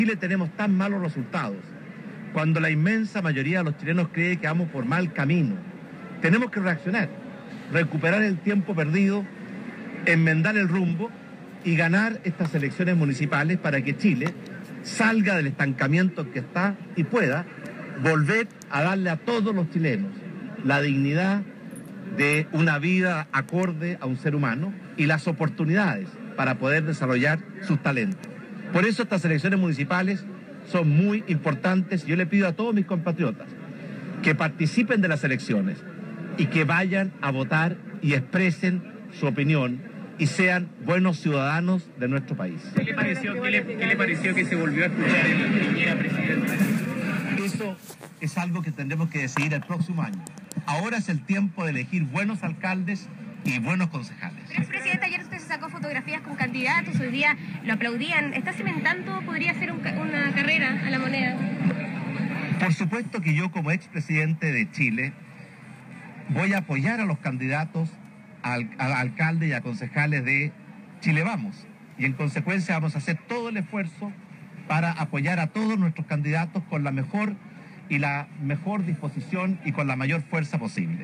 Chile tenemos tan malos resultados, cuando la inmensa mayoría de los chilenos cree que vamos por mal camino. Tenemos que reaccionar, recuperar el tiempo perdido, enmendar el rumbo y ganar estas elecciones municipales para que Chile salga del estancamiento que está y pueda volver a darle a todos los chilenos la dignidad de una vida acorde a un ser humano y las oportunidades para poder desarrollar sus talentos. Por eso estas elecciones municipales son muy importantes. Yo le pido a todos mis compatriotas que participen de las elecciones y que vayan a votar y expresen su opinión y sean buenos ciudadanos de nuestro país. ¿Qué le pareció que se volvió a escuchar en Piñera, presidente? Eso es algo que tendremos que decidir el próximo año. Ahora es el tiempo de elegir buenos alcaldes y buenos concejales. Presidente, ayer usted se sacó fotografías con candidatos, hoy día lo aplaudían. ¿Está cimentando, podría ser una carrera a la moneda? Por supuesto que yo, como expresidente de Chile, voy a apoyar a los candidatos al alcalde y a concejales de Chile Vamos. Y en consecuencia vamos a hacer todo el esfuerzo para apoyar a todos nuestros candidatos con la mejor disposición y con la mayor fuerza posible.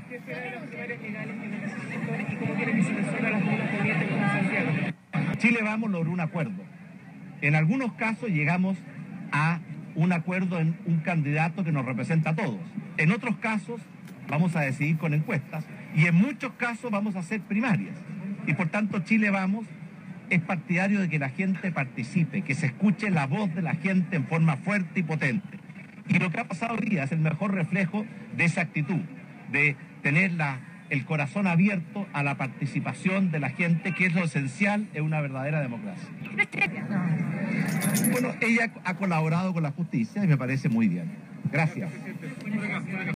Chile Vamos logró un acuerdo. En algunos casos llegamos a un acuerdo en un candidato que nos representa a todos. En otros casos vamos a decidir con encuestas y en muchos casos vamos a hacer primarias. Y por tanto Chile Vamos es partidario de que la gente participe, que se escuche la voz de la gente en forma fuerte y potente. Y lo que ha pasado hoy día es el mejor reflejo de esa actitud, de tener el corazón abierto a la participación de la gente, que es lo esencial en una verdadera democracia. Bueno, ella ha colaborado con la justicia y me parece muy bien. Gracias.